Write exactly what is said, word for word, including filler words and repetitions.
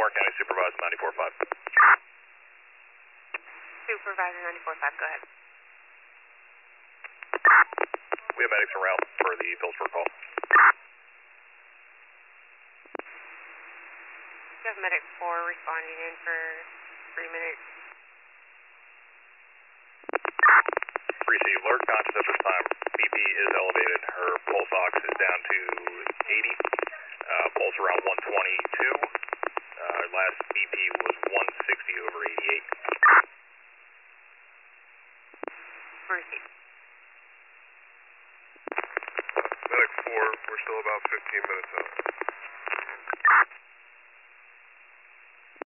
Lamar County Supervisor ninety-four five. Supervisor ninety-four five, go ahead. We have medics around for the Phillipsburg call. We have medic four responding in for three minutes. Received alert, conscious at this time. B P is elevated. Her pulse ox is down to eighty. Uh, pulse around one twenty-two. Uh, last B P was one sixty over eighty-eight. Received. Medic four, we're still about fifteen minutes out.